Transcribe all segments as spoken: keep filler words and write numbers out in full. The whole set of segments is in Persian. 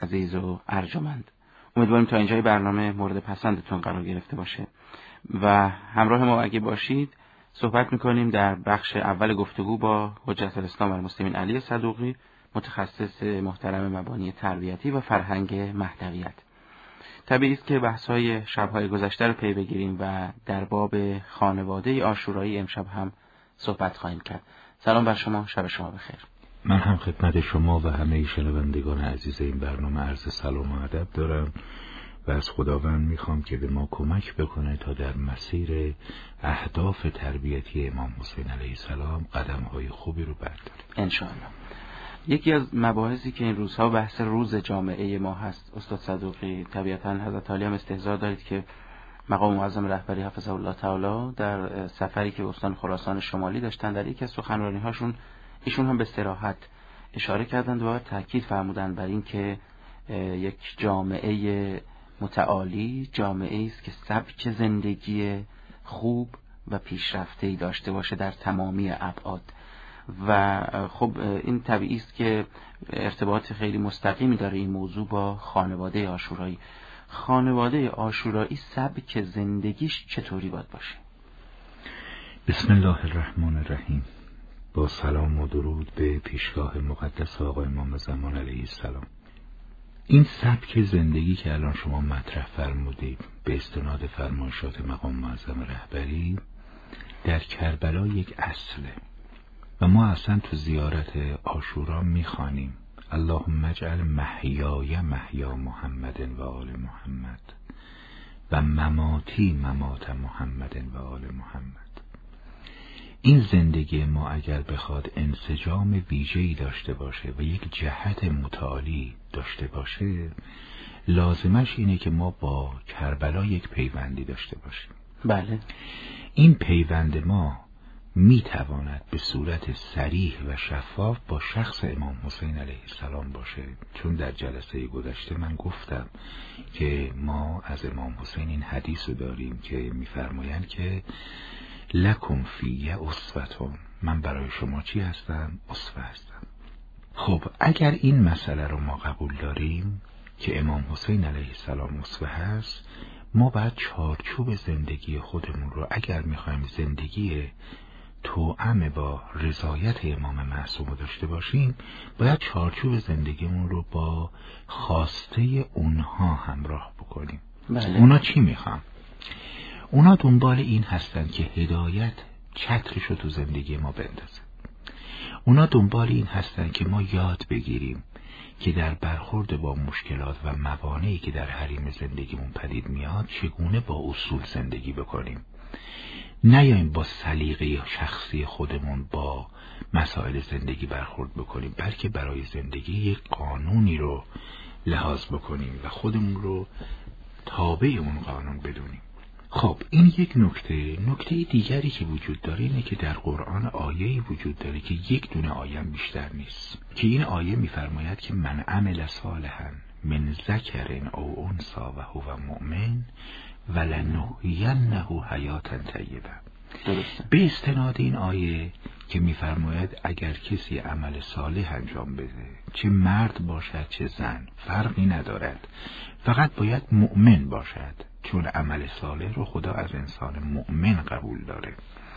عزیز و ارجمند. امیدواریم تا اینجای برنامه مورد پسندتون قرار گرفته باشه و همراه ما اگه باشید صحبت میکنیم در بخش اول گفتگو با حجت الاسلام و المسلمین علی صدوقی، متخصص محترم مبانی تربیتی و فرهنگ مهدویت. طبیعی است که بحث‌های شب‌های گذشته رو پی بگیریم و در باب خانواده عاشورایی امشب هم صحبت خواهیم کرد. سلام بر شما، شب شما بخیر. من هم خدمت شما و همه شنوندگان عزیز این برنامه عرض سلام و ادب دارم و از خداوند میخوام که به ما کمک بکنه تا در مسیر اهداف تربیتی امام حسین علیه السلام قدم‌های خوبی رو برداریم انشاءالله. یکی از مباحثی که این روزها بحث روز جامعه ما هست استاد صدوقی، طبیعتاً حضرت عالی هم استحضار دارید که مقام معظم رهبری حفظه الله تعالی در سفری که به استان خراسان شمالی داشتن، در یکی از سخنرانی‌هاشون ایشون هم به صراحت اشاره کردند و تاکید فرمودند بر این که یک جامعه متعالی جامعه است که سبک زندگی خوب و پیشرفته‌ای داشته باشه در تمامی ابعاد و خب این طبیعی است که ارتباط خیلی مستقیمی داره این موضوع با خانواده عاشورایی. خانواده عاشورایی سبک زندگیش چطوری باید باشه؟ بسم الله الرحمن الرحیم. با سلام و درود به پیشگاه مقدس آقا امام زمان علیه السلام. این سبک زندگی که الان شما مطرح فرمودید به استناد فرمایشات مقام معظم رهبری در کربلا یک اصله و ما اصلا تو زیارت عاشورا میخوانیم اللهم اجعل محیای محیا محمد و آل محمد و مماتی ممات محمد و آل محمد. این زندگی ما اگر بخواد انسجام ویژه‌ای داشته باشه و یک جهت متعالی داشته باشه، لازمش اینه که ما با کربلا یک پیوندی داشته باشیم. بله. این پیوند ما میتواند به صورت صریح و شفاف با شخص امام حسین علیه السلام باشه، چون در جلسه گذشته من گفتم که ما از امام حسین این حدیث رو داریم که میفرمایند که لکم فی اسوة، من برای شما چی هستم؟ اسوه هستم. خب اگر این مسئله رو ما قبول داریم که امام حسین علیه السلام اسوه هست، ما باید چارچوب زندگی خودمون رو اگر میخوایم زندگی توأم با رضایت امام معصوم داشته باشیم، باید چارچوب زندگیمون رو با خواسته اونها همراه بکنیم. بله. اونا چی میخوان؟ اونا دنبال این هستن که هدایت چترشو تو زندگی ما بندازه. اونا دنبال این هستن که ما یاد بگیریم که در برخورد با مشکلات و موانعی که در حریم زندگیمون پدید میاد چگونه با اصول زندگی بکنیم. نیاییم با سلیقه شخصی خودمون با مسائل زندگی برخورد بکنیم، بلکه برای زندگی یک قانونی رو لحاظ بکنیم و خودمون رو تابع اون قانون بدونیم. خب این یک نکته. نکته دیگری که وجود داره اینه که در قرآن آیه‌ای وجود داره که یک دونه آیه بیشتر نیست که این آیه میفرماید که من عمل صالحا من ذکر او انثی و هو مؤمن ولنحیینه حیاتا طیبه. درسته. به استناد این آیه که میفرماید اگر کسی عمل صالح انجام بده، چه مرد باشد چه زن فرقی ندارد، فقط باید مؤمن باشد، چون عمل صالح رو خدا از انسان مؤمن قبول داره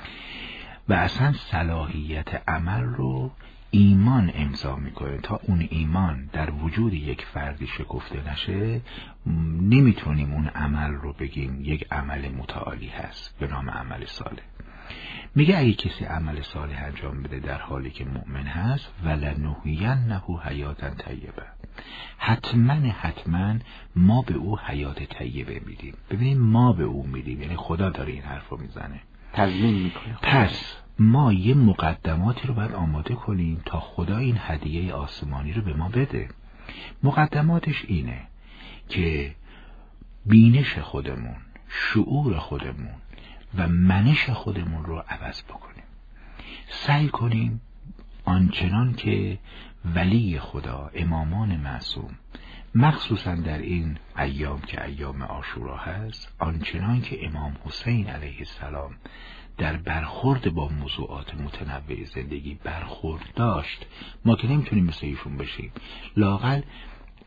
و اصلا صلاحیت عمل رو ایمان امضا میکنه. تا اون ایمان در وجود یک فردی شکفته نشه، نمیتونیم اون عمل رو بگیم یک عمل متعالی هست به نام عمل صالح. میگه اگه کسی عمل صالح انجام بده در حالی که مؤمن هست ولنحیینه حیاتا طیبه، حتما حتما ما به او حیات طیبه میدیم. ببینید ما به او میدیم یعنی خدا داره این حرف رو میزنه، تضمین میکنه. پس ما یه مقدماتی رو باید آماده کنیم تا خدا این هدیه آسمانی رو به ما بده. مقدماتش اینه که بینش خودمون، شعور خودمون و منش خودمون رو عوض بکنیم. سعی کنیم آنچنان که ولی خدا، امامان معصوم، مخصوصا در این ایام که ایام عاشورا هست، آنچنان که امام حسین علیه السلام در برخورد با موضوعات متنوع زندگی برخورد داشت، ما که نمیتونیم مثل ایشون بشیم، لااقل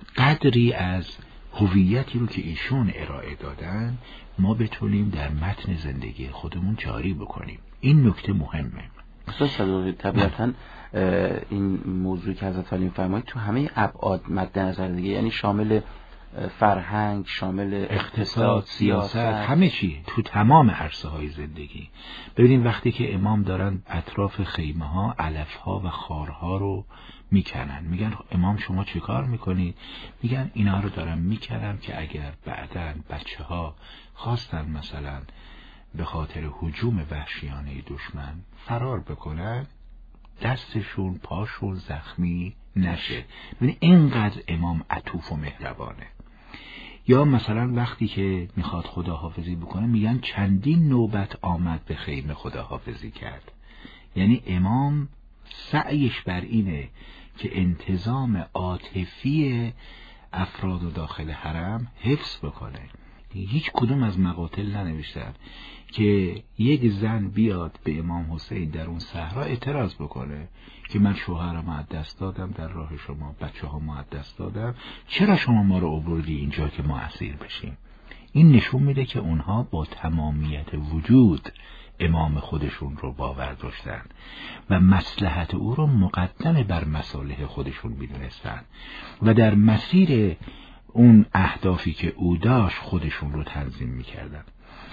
قدری از هویتی رو که ایشون ارائه دادن ما بتونیم در متن زندگی خودمون جاری بکنیم. این نکته مهمه. استاد صدوقی طبیعتاً این موضوعی که حضرت علی فرمایید تو همه ابعاد مد نظر دیگه، یعنی شامل فرهنگ، شامل اقتصاد، سیاست، همه چی تو تمام عرصه های زندگی. ببینید وقتی که امام دارن اطراف خیمه ها علف ها و خارها رو میکنن، میگن امام شما چه کار میکنید؟ میگن اینا رو دارم میکنم که اگر بعداً بچه ها خواستن مثلا به خاطر هجوم وحشیانه دشمن فرار بکنن دستشون پاشون زخمی نشه. ببین اینقدر امام عطوف و مهربانه. یا مثلا وقتی که میخواد خداحافظی بکنه میگن چندین نوبت آمد به خیمه خداحافظی کرد. یعنی امام سعیش بر اینه که انتظام عاطفی افراد و داخل حرم حفظ بکنه. هیچ کدوم از مقاتل ننوشتن که یک زن بیاد به امام حسین در اون صحرا اعتراض بکنه که من شوهرم از دست دادم در راه شما، بچه ها ما از دست دادم، چرا شما ما رو آوردی اینجا که ما اسیر بشیم؟ این نشون میده که اونها با تمامیت وجود امام خودشون رو باور داشتن و مصلحت او رو مقدم بر مصالح خودشون میدونستن و در مسیر اون اهدافی که او داشت خودشون رو تنظیم میکردن.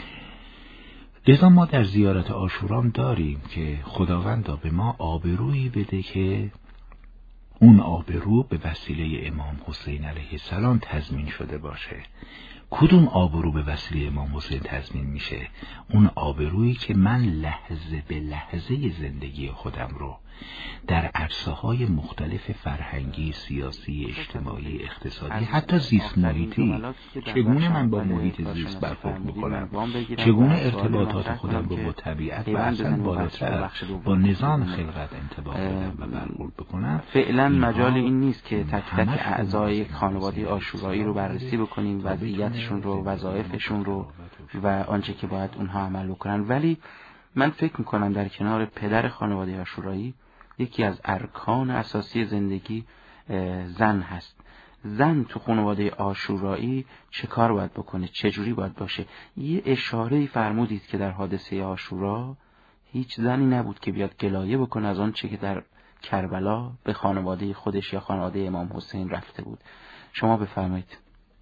لذا ما در زیارت عاشورام داریم که خداوندا به ما آبرویی بده که اون آبرو به وسیله امام حسین علیه السلام تضمین شده باشه. کدوم آبرو به وسیله امام حسین تضمین میشه؟ اون آبرویی که من لحظه به لحظه زندگی خودم رو در عرصه‌های مختلف فرهنگی، سیاسی، اجتماعی، اقتصادی، حتی زیست محیطی، چگونه من با محیط زیست برخورد میکنم، چگونه ارتباطات خودم رو با طبیعت و اصلا بالاتر با نظام خلقت انطباق بدم و برخورد بکنم. فعلا مجال این نیست که تک تک اعضای خانواده عاشورایی رو بررسی بکنیم، وضعیتشون رو، وظایفشون رو و آنچه که باید اونها عمل بکنن. ولی من فکر میکنم در کنار پدر خانواده عاشورایی یکی از ارکان اساسی زندگی زن هست. زن تو خانواده عاشورایی چه کار باید بکنه، چه جوری باید باشه؟ یه اشاره‌ای فرمودید که در حادثه عاشورا هیچ زنی نبود که بیاد گلایه بکنه از آن چه که در کربلا به خانواده خودش یا خانواده امام حسین رفته بود. شما بفرمایید.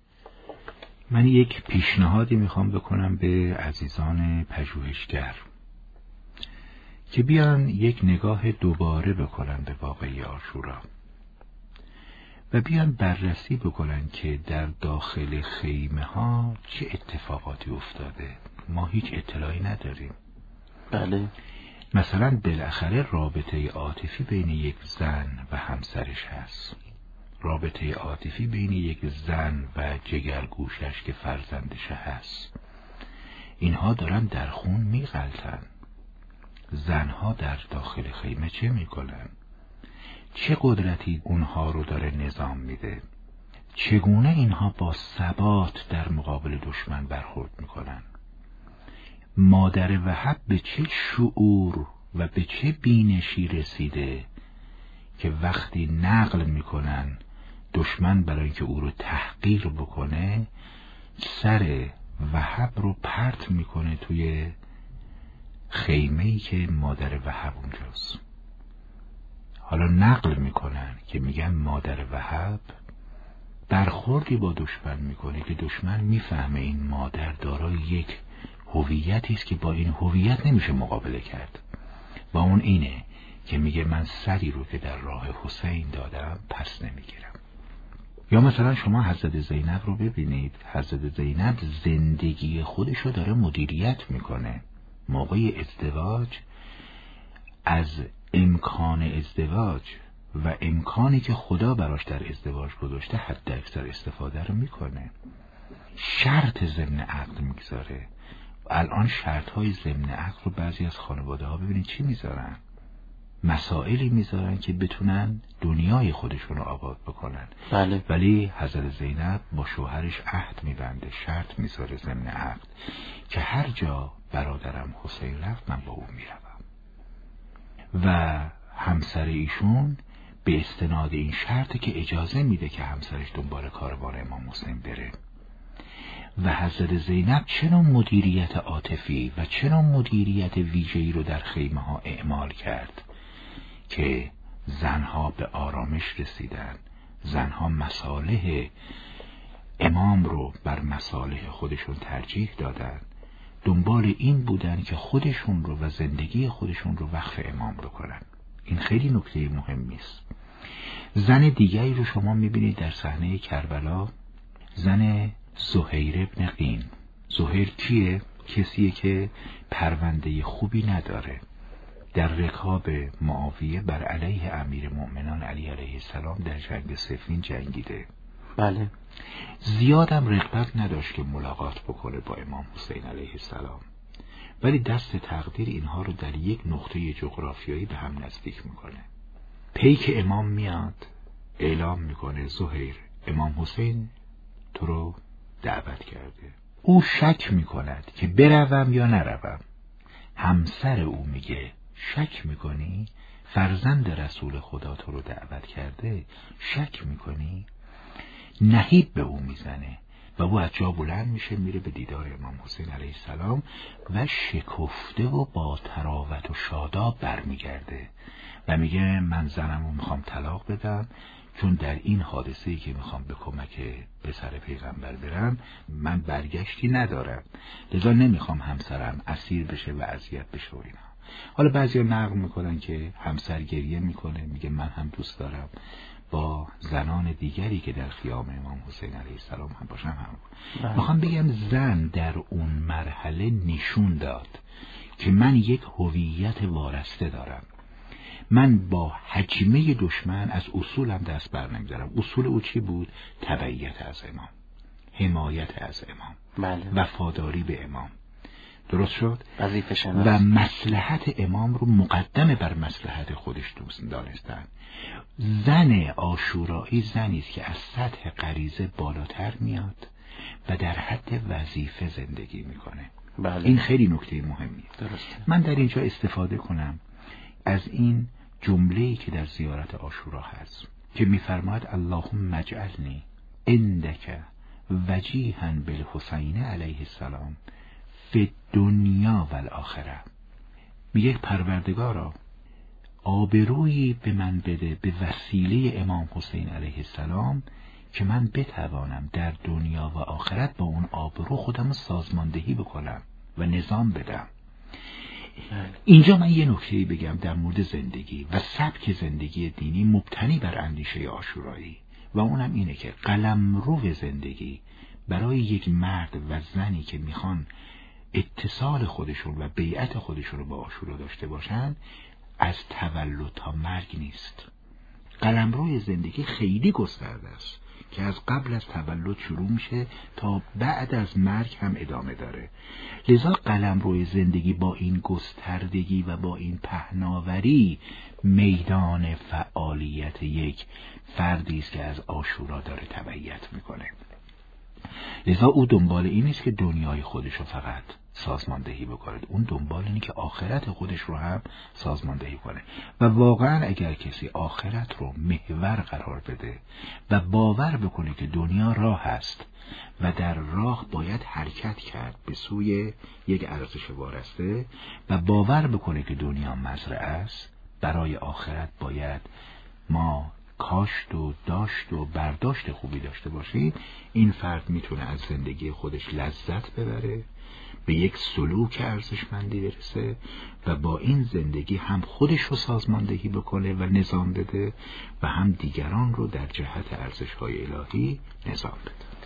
من یک پیشنهادی میخوام بکنم به عزیزان پژوهشگر که بیان یک نگاه دوباره بکنن به واقعه عاشورا و بیان بررسی بکنن که در داخل خیمه ها چه اتفاقاتی افتاده. ما هیچ اطلاعی نداریم. بله. مثلا بالاخره رابطه عاطفی بین یک زن و همسرش هست، رابطه عاطفی بین یک زن و جگرگوشش که فرزندش هست. اینها دارن در خون میغلطن. زنها در داخل خیمه چه میکنن؟ چه قدرتی اونها رو داره نظام میده؟ چگونه اینها با ثبات در مقابل دشمن برخورد میکنن؟ مادر وهب به چه شعور و به چه بینشی رسیده که وقتی نقل میکنن دشمن برای اینکه او رو تحقیر بکنه سر وهب رو پرت میکنه توی خیمه‌ای که مادر وهب اونجاست. حالا نقل میکنن که میگن مادر وهب برخوردی با دشمن میکنه که دشمن میفهمه این مادر دارای یک هویتی است که با این هویت نمیشه مقابله کرد. با اون اینه که میگه من سری رو که در راه حسین دادم پس نمیگیرم. یا مثلا شما حضرت زینب رو ببینید. حضرت زینب زندگی خودش رو داره مدیریت میکنه. موقع ازدواج از امکان ازدواج و امکانی که خدا براش در ازدواج گذاشته حد اکثر استفاده رو میکنه. شرط ضمن عقد میگذاره. الان شرط های ضمن عقد رو بعضی از خانواده ها ببینید چی میذارن؟ مسائلی میذارن که بتونن دنیای خودشون رو آباد بکنن. بله. ولی حضرت زینب با شوهرش عهد میبنده، شرط میذاره ضمن عقد که هر جا برادرم حسین رفت من با اون میروم. و همسر ایشون به استناد این شرط که اجازه میده که همسرش دنبال کاروان امام حسین بره. و حضرت زینب چنان مدیریت عاطفی و چنان مدیریت ویژه‌ای رو در خیمه ها اعمال کرد که زنها به آرامش رسیدن، زنها مصالح امام رو بر مصالح خودشون ترجیح دادن، دنبال این بودن که خودشون رو و زندگی خودشون رو وقف امام رو کنن. این خیلی نکته مهمی است. زن دیگری رو شما میبینید در صحنه کربلا، زن زهیر ابن قین. زهیر کیه؟ کسیه که پرونده خوبی نداره. در رکاب معاویه بر علیه امیر مؤمنان علی علیه السلام در جنگ صفین جنگیده. بله. زیادم رغبت نداشت که ملاقات بکنه با امام حسین علیه السلام، ولی دست تقدیر اینها رو در یک نقطه جغرافیایی به هم نزدیک میکنه. پیک امام میاد، اعلام میکنه زهیر امام حسین تو رو دعوت کرده. او شک میکند که بروم یا نروم. همسر او میگه شک میکنی؟ فرزند رسول خدا تو رو دعوت کرده، شک میکنی؟ نهیب به او میزنه و او از جا بلند میشه، میره به دیدار امام حسین علیه السلام و شکفته و با تراوت و شاداب برمیگرده و میگه من زنم رو میخوام طلاق بدم، چون در این حادثه‌ای که میخوام به کمک پسر پیغمبر برم من برگشتی ندارم، لذا نمیخوام همسرم اسیر بشه و اذیت بشه و اینا. حالا بعضیا نقل میکنن که همسر گریه میکنه، میگه من هم دوست دارم با زنان دیگری که در خیام امام حسین علیه السلام هم باشم هم. میخوام بگم زن در اون مرحله نشون داد که من یک هویت وارسته دارم، من با حجمه دشمن از اصولم دست بر نمیدارم. اصول او چی بود؟ تبعیت از امام، حمایت از امام، بله. وفاداری به امام. درست شد؟ وظیفه شناس. و مصلحت امام رو مقدمه بر مصلحت خودش دوست دانستن. زن عاشورایی زنی است که از سطح غریزه بالاتر میاد و در حد وظیفه زندگی میکنه. بله. این خیلی نکته مهمیه. درسته. من در اینجا استفاده کنم از این جمله‌ای که در زیارت عاشورا هست که می‌فرماید اللهم اجعلنی عندک وجیها بالحسین علیه السلام فی الدنیا و الاخره. میگه پروردگارا آبرویی به من بده به وسیله امام حسین علیه السلام که من بتوانم در دنیا و آخرت با اون آبرو خودم رو سازماندهی بکنم و نظام بدم. اینجا من یه نکته‌ای بگم در مورد زندگی و سبک زندگی دینی مبتنی بر اندیشه عاشورایی و اونم اینه که قلمرو زندگی برای یک مرد و زنی که میخوان اتصال خودشون و بیعت خودشون رو با عاشورا داشته باشن از تولد تا مرگ نیست. قلمروی زندگی خیلی گسترده است که از قبل از تولد شروع میشه تا بعد از مرگ هم ادامه داره. لذا قلمروی زندگی با این گستردگی و با این پهناوری میدان فعالیت یک فردی است که از عاشورا داره تبعیت میکنه. لذا او دنبال این نیست که دنیای خودش رو فقط سازماندهی بکنه، اون دنبال اینه که آخرت خودش رو هم سازماندهی کنه. و واقعا اگر کسی آخرت رو محور قرار بده و باور بکنه که دنیا راه است و در راه باید حرکت کرد به سوی یک ارزش وارسته و باور بکنه که دنیا مزرعه است، برای آخرت باید ما کاشت و داشت و برداشت خوبی داشته باشیم، این فرد میتونه از زندگی خودش لذت ببره، به یک سلوک ارزشمندی برسه و با این زندگی هم خودش رو سازماندهی بکنه و نظام بده و هم دیگران رو در جهت ارزش‌های الهی نظام بده.